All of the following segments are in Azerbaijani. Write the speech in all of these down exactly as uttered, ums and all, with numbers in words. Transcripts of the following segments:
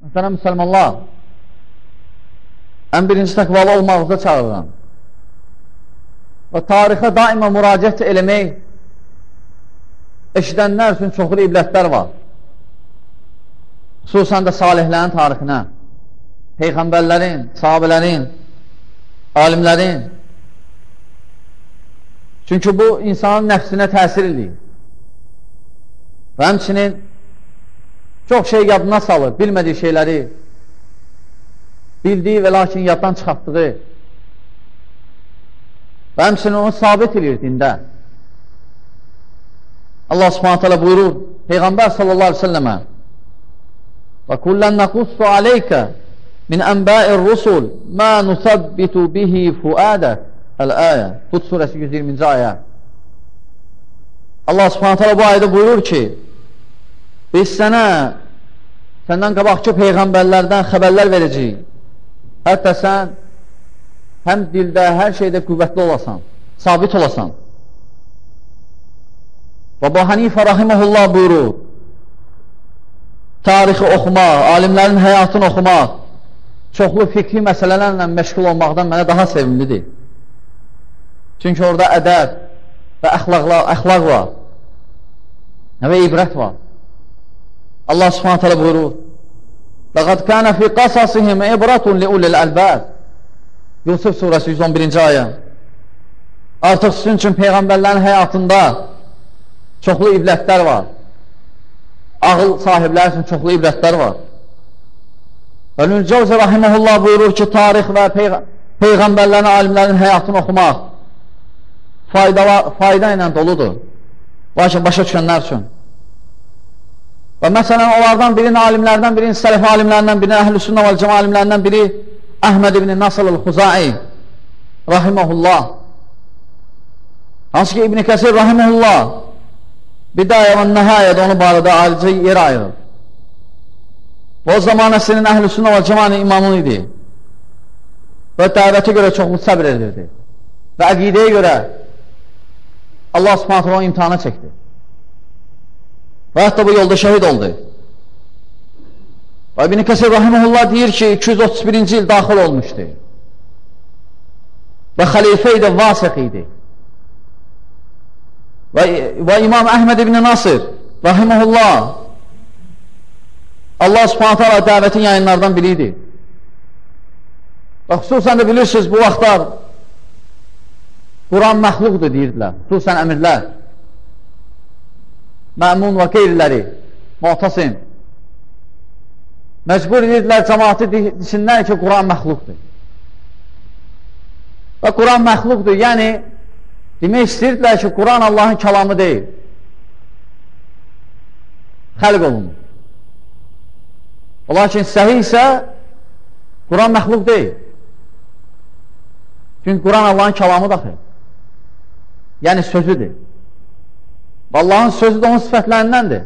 Məsələn, müsəlmanlar, ən birinci təqvalı olmaqda çağırıram. Və tarixə daima müraciət eləmək, eşidənlər üçün çoxlu ibrətlər var. Xüsusən də salihlərin tarixinə, peyğəmbərlərin, sahabələrin, alimlərin. Çünki bu, insanın nəfsinə təsir edir. Və həmçinin çox şey yadına salır, bilmədiyi şeyləri, bildiyi və lakin yaddan çıxartdığı və həmçinin onu sabit edir dində. Allah subhanət hələ buyurur, Peyğəmbər sallallahu aleyhi ve sellemə və kullən nəqussu aleykə min ənbəir rusul mə nusabbitu bihi fuədək əl-əyə Hud surəsi yüz iyirminci ayə. Allah subhanət hələ bu ayədə buyurur ki, biz sənə səndən qabaqçı peyğəmbərlərdən xəbərlər verəcəyik. Hətta sən həm dildə, hər şeydə qüvvətli olasan, sabit olasan. Və Əbu Hanifə rahiməhullah buyurur, tarixi oxumaq, alimlərin həyatını oxumaq, çoxlu fikri məsələlərlə məşğul olmaqdan mənə daha sevimlidir. Çünki orada ədəb və əxlaq var və ibrət var. Allah subhanət hələ buyurur, لَقَدْ كَانَ فِي قَصَصِهِمْ اِبْرَةٌ لِعُلِّ الْأَلْبَابِ Yusuf surəsi yüz on birinci ayə. Artıq sizin üçün peyğəmbərlərin həyatında çoxlu ibrətlər var. Ağıl sahibləri üçün çoxlu ibrətlər var. Və Nülcəvzi rahiməhullah buyurur ki, tarix və peyğ peyğəmbərlərin, alimlərin həyatını oxumaq fayda, fayda ilə doludur. Lakin başa düşənlər üçün. Və məsələn, onlardan birini, alimlərdən birini, sələfi alimlərindən birini, əhl-i sünnə və cəma alimlərindən biri Əhməd ibn Nasr el-Xuzai rahiməhullah. Hansı ki, İbn Kəsir rahiməhullah Bidayə və Nəhayədə onu barədə ayrıca yer ayırır. O zamanəsinin əhl-i sünnə və cəmanın imamı idi. Və dəvətə görə çoxlu səbr edirdi. Və əqidəyə görə Allah subhanətə onu imtihana çəkdi. Və hətta bu yolda şəhid oldu. Və İbn Kəsir rahiməhullah deyir ki, iki yüz otuz birinci il daxil olmuşdu. Və xəlifə idi, vasıq idi. Və, və İmam Əhməd ibn Nasir rahiməhullah Allah subhanətə alə dəvətin yayınlardan biri idi. Və xüsusən də bilirsiniz, bu vaxtlar Quran məxluqdur deyirdilər, xüsusən əmirlər, Məmun və qeyriləri, Mu'tasim. Məcbur edirdilər cəmaatı desinlər ki, Quran məxluqdur. Və Quran məxluqdur, yəni demək istəyirdilər ki, Quran Allahın kəlamı deyil. Xəlq olunur. Lakin səhih isə Quran məxluq deyil. Çünki Quran Allahın kəlamı daxil. Yəni sözüdür. Allahın sözü də onun sifətlərindəndir.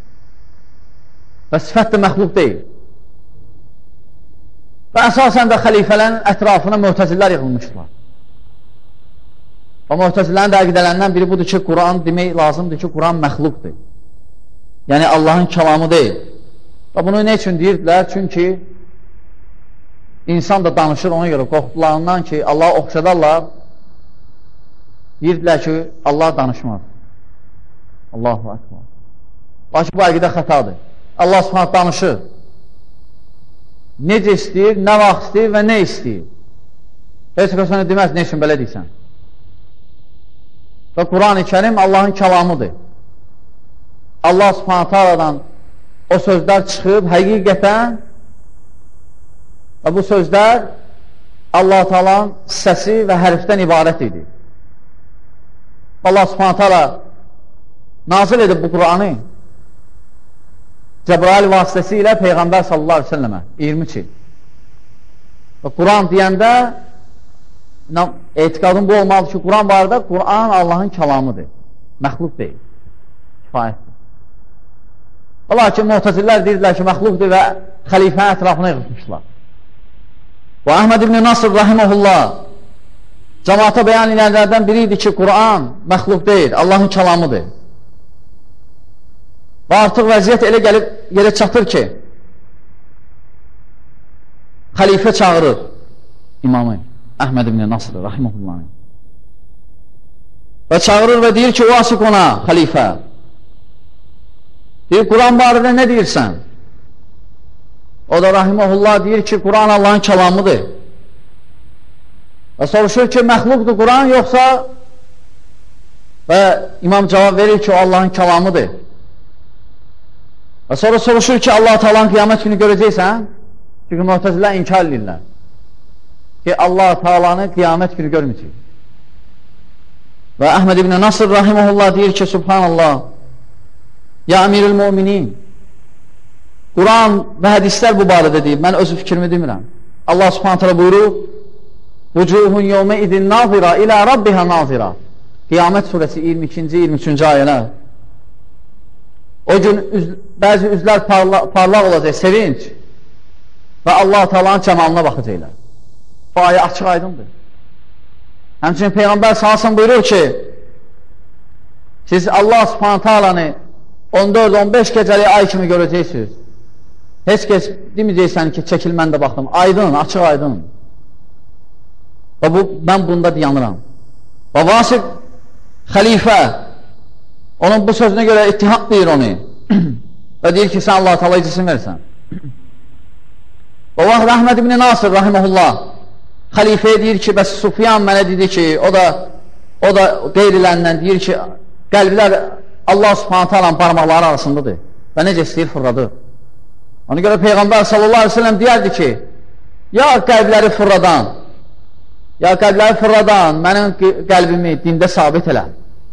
Və sifət də məxluq deyil. Və əsasən də xəlifələrin ətrafına möhtəzilər yığılmışlar. Və möhtəzillərin də əqidələrindən biri budur ki, Quran demək lazımdır ki, Quran məxluqdur. Yəni Allahın kəlamı deyil. Və bunu nə üçün deyirdilər? Çünki insan da danışır ona görə qorxdularından ki, Allah oxşadarlar, deyirdilər ki, Allah danışmaz. Allahu Akbar. Lakin bu əqidə xətadır. Allah subhanət danışır. Necə istəyir, nə vaxt istəyir və nə istəyir. Heç kəsən deməz, nə üçün belə deyirsən? Və Quran-ı Kərim Allahın kəlamıdır. Allah subhanət aradan o sözlər çıxıb həqiqətən və bu sözlər Allah Taala'nın səsi və hərfdən ibarət idi. Allah subhanət ala nazil edib bu Quranı Cəbrail vasitəsilə Peyğəmbər sallallahu aleyhi ve sellemə iyirmi il. Və Quran deyəndə etiqadın bu olmalıdır ki, Quran barədə Quran Allahın kəlamıdır. Məxluq deyil. Kifayətdir. Lakin Mu'təzilər deyirlər ki, məxluqdur və xəlifənin ətrafına yığılmışlar. Və Əhməd ibn Nasr rahiməhullah cəmaata bəyan edənlərdən biri idi ki, Quran məxluq deyil, Allahın kəlamıdır. Və artıq vəziyyət elə gəlib yerə çatır ki, xəlifə çağırır imamı Əhməd ibn Nasr rahimehullah. Və çağırır və deyir ki, vasik ona xəlifə. Deyir, Quran barədə nə deyirsən? O da rahimehullah deyir ki, Quran Allahın kəlamıdır. Və soruşur ki, məxluqdur Quran yoxsa? Və imam cavab verir ki, o Allahın kəlamıdır. Və sonra soruşur ki, Allah Taala'nın qiyamət günü görəcəksən? Çünki Mu'təzilər inkar edirlər ki, Allah Taala'nı qiyamət günü görməyəcək. Və Əhməd ibn Nasr rahimehullah deyir ki, subhanallah, ya əmirül müminin, Quran və hədislər bu barədə deyib, mən öz fikrimi demirəm. Allah subhanət hələ buyurur, vücuhun yevmə idin nazira ilə rabbihə nazira. Qiyamət surəsi iyirmi ikinci iyirmi üçüncü ayələr. O gün üz, bəzi üzlər parla, parlaq olacaq, sevinç və Allah Taala'nın cəmalına baxacaqlar. Bu ayə açıq aydındır. Həmçinin Peyğəmbər sallallahu buyurur ki, siz Allah subhanət Taala'nı on dörd on beş gecəli ay kimi görəcəksiniz. Heç kəs deməyəcəksən ki, çəkil mən də baxdım. Aydın, açıq aydın. Və bu, mən bunda dayanıram. Və Vasif xəlifə onun bu sözünə görə ittiham deyir onu. Və deyir ki, sən Allah Teala icizin versən. Və vaxt Əhməd ibn Nasr rahimehullah xəlifəyə deyir ki, bəs Sufyan mənə dedi ki, o da o da qeyrilərindən deyir ki, qəlblər Allah subhanət Taala'nın parmaqları arasındadır və necə istəyir fırladı. Ona görə Peyğəmbər sallallahu aleyhi ve sellem deyərdi ki, ya qəlbləri fırladan, ya qəlbləri fırladan mənim qəlbimi dində sabit elə.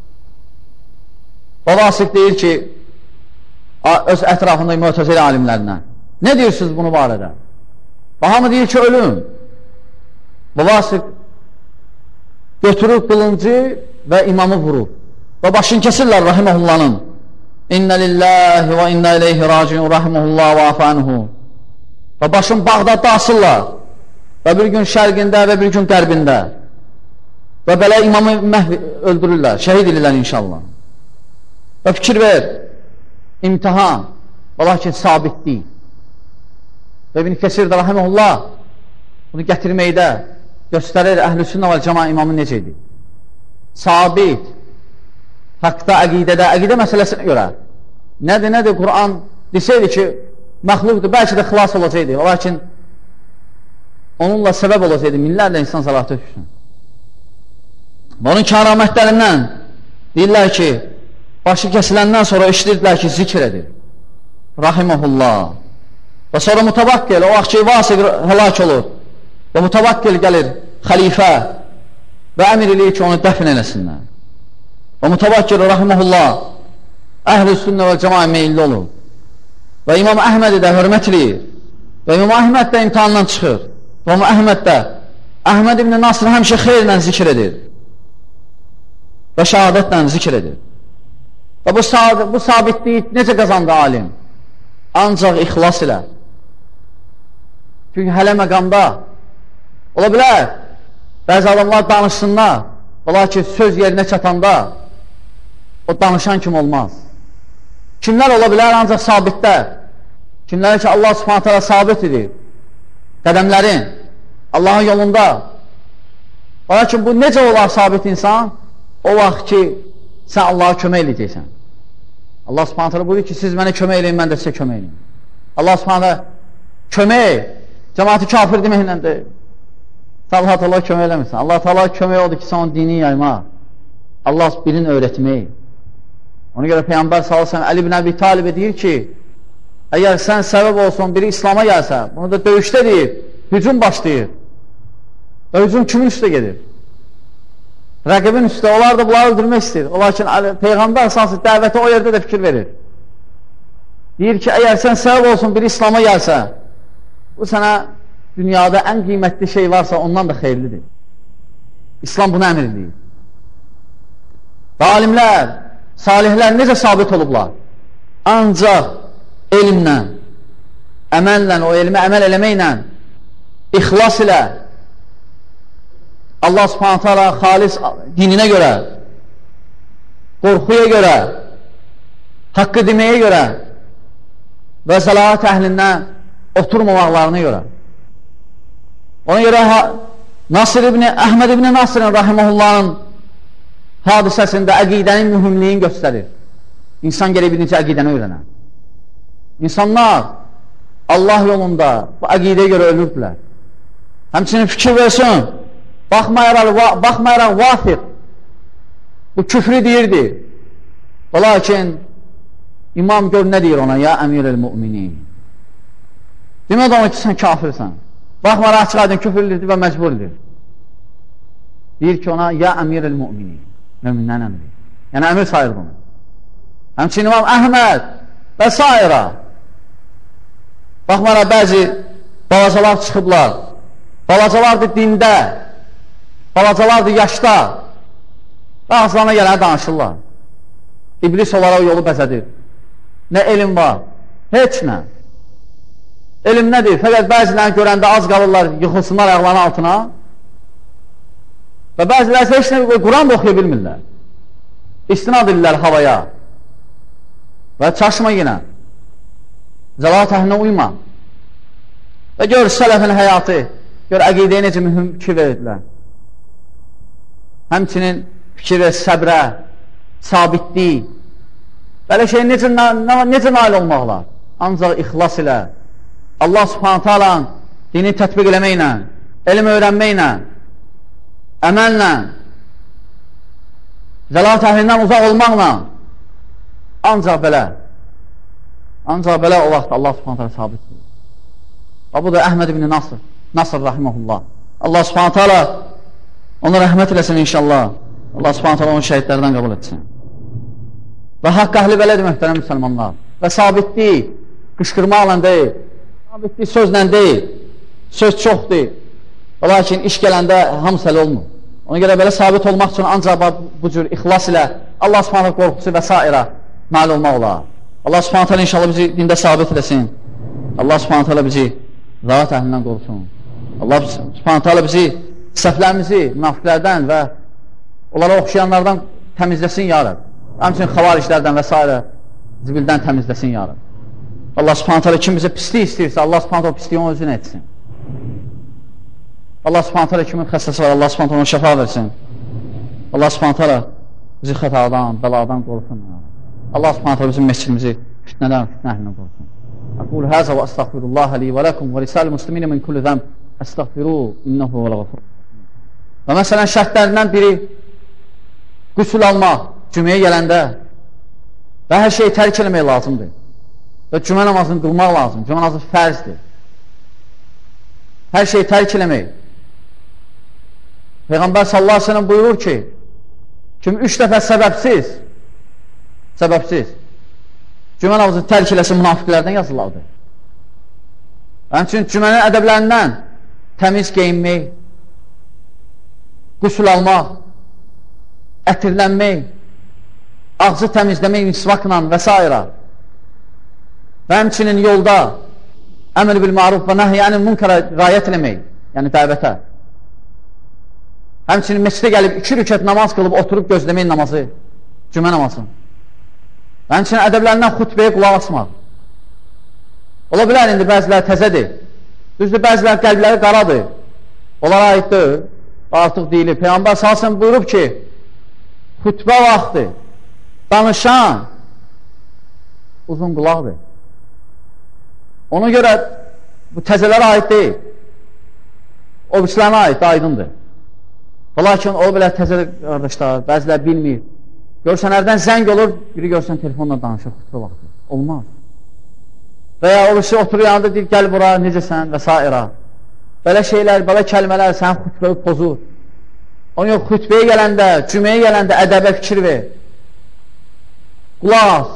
Və Vasif deyir ki, öz ətrafında Mu'təzilə alimlərindən, nə deyirsiniz bunu barədə? Və hamı deyir ki, ölüm. Və Vasif götürür qılıncı və imamı vurur. Və başını kesirlər rahimehullahın. İnnə lillahi və innə ileyhi raciun rahimehullah və afanuhu. Və başını Bağdadda asırlar. Və bir gün şərqində və bir gün qərbində. Və belə imamı məhv öldürürlər, şəhid edirlər inşallah. Və fikir ver, imtihan, və lakin sabit deyil. Və İbn Kəsir də rahimehullah bunu gətirməkdə göstərir Əhl-i Sünnə və Cəma imamı necə idi? Sabit, haqda, əqidədə, əqidə məsələsinə görə. Nədir, nədir? Quran desəydi ki, məxluqdur, bəlkə də xilas olacaqdı. Lakin onunla səbəb olacaqdı, minlərlə insan zəlatı düşsün. Və onun kəramətlərindən deyirlər ki, başı kəsiləndən sonra işləyirdilər ki, zikr edir. Rahiməhullah. Və sonra mutavakkil, o vaxt ki, Vasif həlak olur. Və mutavakkil gəlir xəlifə və əmir eləyir ki, onu dəfn eləsinlər. Və mutavakkil rahiməhullah Əhl-i Sünnə və Cəmaə meyilli olur. Və İmam Əhmədi də hörmət eləyir. Və İmam Əhməd də imtihandan çıxır. Və İmam Əhməd də Əhməd ibn Nasr həmişə xeyrlə zikr edir. Və şəhadətlə zikr edir. Və bu, bu sabitliyi necə qazandı alim? Ancaq ixlas ilə. Çünki hələ məqamda ola bilər, bəzi adamlar danışsınlar, ola ki, söz yerinə çatanda o danışan kim olmaz. Kimlər ola bilər ancaq sabitlər? Kimlər ki, Allah subhanət hələ sabit edir qədəmlərin Allahın yolunda. Ola ki, bu necə olar sabit insan? O vaxt ki, sən Allaha kömək eləyəcəksən. Allah subhanət hələ buyuruyor ki, siz mənə kömək eləyin, mən də sizə kömək eləyim. Allah subhanət hələ kömək, cəmaati kafir deməklədir. Allah Teala kömək eləmirsən. Allah Teala kömək oldu ki, sən onun dini yaymaq. Allah birini öyrətmək. Ona görə Peyğəmbər sallallahu əleyhi və səlləm Əli ibn Əbi Talibə deyir ki, əgər sən səbəb olsun, biri İslam'a gəlsə, bunu da döyüşdə deyir, hücum başlayır. Və hücum kimin üstə gedir? Rəqibin üstə, onlar da bunları öldürmək istəyir. Lakin Peyğəmbər sallallahu dəvəti o yerdə də fikir verir. Deyir ki, əgər sən səbəb olsun, biri İslam'a gəlsə, bu sənə dünyada ən qiymətli şey varsa ondan da xeyirlidir. İslam bunu əmr edir. Və alimlər, salihlər necə sabit olublar? Ancaq elmlə, əməllə, o elmə əməl eləməklə, ixlas ilə Allah subhanət hələ xalis dininə görə, qorxuya görə, haqqı deməyə görə və zəlaət əhlindən oturmamaqlarına görə. Ona görə Nasir ibn, Əhməd ibn Nasirin rahiməhullahın hadisəsində əqidənin mühümliyini göstərir. İnsan gəlib birinci əqidəni öyrənər. İnsanlar Allah yolunda bu əqidəyə görə ölürdülər. Həmçinin fikir versin, baxmayaraq, baxmayaraq vafiq bu küfrü deyirdi. Və lakin imam gör nə deyir ona? Ya əmir-el-müminin. Demədə ona ki, sən kafirsən. Baxmaraq açıq aydın küfür edirdi və məcbur edir. Deyir ki ona, ya əmir-el-müminin. Möminlərin əmri. Yəni əmir sayır bunu. Həmçinin İmam Əhməd və s. Baxmaraq bəzi balacalar çıxıblar. Balacalardır dində, balacalardır yaşda. Ağızlarına gələni danışırlar. İblis olaraq yolu bəzədir. Nə elm var? Heç nə. Elm nədir? Fəqət bəzilərini görəndə az qalırlar, yıxılsınlar ayaqlarının altına. Və bəziləri heç nə Quran da oxuya bilmirlər. İstinad edirlər havaya. Və çaşma yenə. Zəlat əhlinə uyma. Və gör sələfin həyatı, gör əqidəyə necə mühüm fikir verirdilər. Həmçinin fikir və səbrə, sabitlik. Belə şey necə, necə nail olmaqlar? Ancaq ixlas ilə, Allah subhanətə alan dini tətbiq eləməklə, elm öyrənməklə, əməllə, zəlat əhlindən uzaq olmaqla, ancaq belə, ancaq belə o vaxt Allah subhanətə alan sabitdir. Və bu da Əhməd ibn Nasr, Nasr rahiməhullah. Allah subhanətə alan ona rəhmət eləsin inşallah. Allah subhanətə alan onu şəhidlərdən qəbul etsin. Və haqq əhli belədir möhtərəm müsəlmanlar. Və sabitlik qışqırmaqla deyil, sabitlik sözlə deyil, söz çoxdur. Və lakin iş gələndə hamısı həll olmur. Ona görə belə sabit olmaq üçün ancaq bu cür ixlas ilə Allah subhanətə qorxusu və s. nail olmaq olar. Allah subhanətə inşallah bizi dində sabit eləsin. Allah subhanətə bizi zat əhlindən qorxusun. Allah subhanətə bizi səhvlərimizi münafiqlərdən və onlara oxşayanlardan təmizləsin ya Rəbb. Həmçinin xavariclərdən və s. zibildən təmizləsin ya Rəbb. Allah subhanətə kim bizə pislik istəyirsə, Allah subhanətə o pisliyi onun özünə etsin. Allah subhanətə kimin xəstəsi var, Allah subhanətə ona şəfa versin. Allah subhanətə bizi xətadan, bəladan qorusun. Allah subhanətə bizim məscidimizi fitnədən, fitnə əhlindən qorusun. Aqul həzə və əstəğfirullaha li və ləkum və risəl musliminə min kulli zəm əstəğfiru innəhu və ləğafur. Və məsələn şərtlərindən biri qüsul almaq, cüməyə gələndə və hər şeyi tərk eləmək lazımdır. Və cümə namazını qılmaq lazım. Cümə namazı fərzdir. Hər şeyi tərk eləmək. Peyğəmbər sallallahu aleyhi ve sellem buyurur ki, kim üç dəfə səbəbsiz, səbəbsiz cümə namazını tərk eləsin münafiqlərdən yazılardır. Həmçinin cümənin ədəblərindən təmiz geyinmək, qüsul almaq, ətirlənmək, ağzı təmizləmək misvakla və s. Və həmçinin yolda əmr bil maruf və nəhyənin münkara rayət eləmək, yəni dəvətə. Həmçinin məscidə gəlib iki rükət namaz qılıb oturub gözləmək namazı, cümə namazı. Və həmçinin ədəblərindən xutbəyə qulaq asmaq. Ola bilər, indi bəziləri təzədir. Düzdür, bəziləri qəlbləri qaradır. Onlara aiddir, artıq deyilir. Peyğəmbər sallallahu əleyhi və səlləm buyurub ki, xutbə vaxtı danışan uzun qulaqdır. Ona görə bu təzələrə aid deyil. O birisilərinə aid, aydındır. Lakin o belə təzələr qardaşlar, bəzilər bilmir. Görsən, hərdən zəng olur, biri görsən telefonla danışır, xütbə vaxtı. Olmaz. Və ya o birisi oturur yanında deyir, gəl bura, necəsən və s. Belə şeylər, belə kəlmələr sənin xütbəyi pozur. Onun yox, xütbəyə gələndə, cüməyə gələndə ədəbə fikir ver. Qulaq,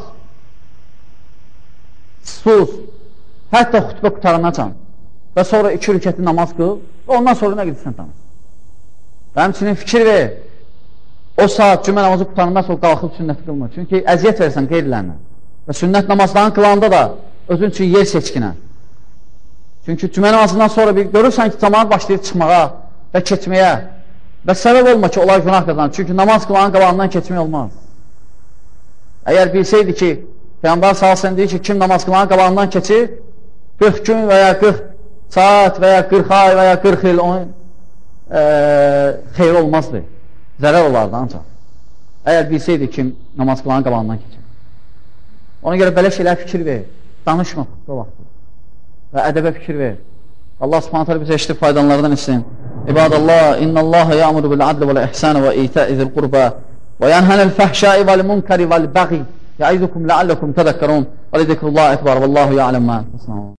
sus, hətta xütbə qutaranacan və sonra iki rükətli namaz qıl və ondan sonra nə qedirsən tanış. Və həmçinin fikir ver, o saat cümə namazı qutarından sonra qalxıb sünnəti qılmır. Çünki əziyyət versən qeyrilərinə və sünnət namazlarını qılanda da özün üçün yer seçkinə. Çünki cümə namazından sonra bir görürsən ki, cəmaat başlayır çıxmağa və keçməyə və səbəb olma ki, onlar günah qazanır. Çünki namaz qılanın qabağından keçmək olmaz. Əgər bilsəydi ki, Peyğəmbər sallallahu əleyhi və səlləm deyir ki, kim namaz qılanın qabağından keçir, qırx gün və ya qırx saat və ya qırx ay və ya qırx il onun e, xeyri olmazdı. Zərər olardı ancaq. Əgər bilsəydi kim namaz qılanın qabağından keçir. Ona görə belə şeylər fikir ver. Danışma o vaxtda. Və ədəbə fikir ver. Allah subhanət hələ bizə eşitib faydalardan etsin. İbadallah, innəllaha ya'muru bil adli vəl ihsani və itə'i zil qurba və yanhənəl fəhşai vəl munkari vəl bəği yə'idukum ləalləkum tədəkkarun və lidikrullahi ekbar və allahu ya'ləm mə.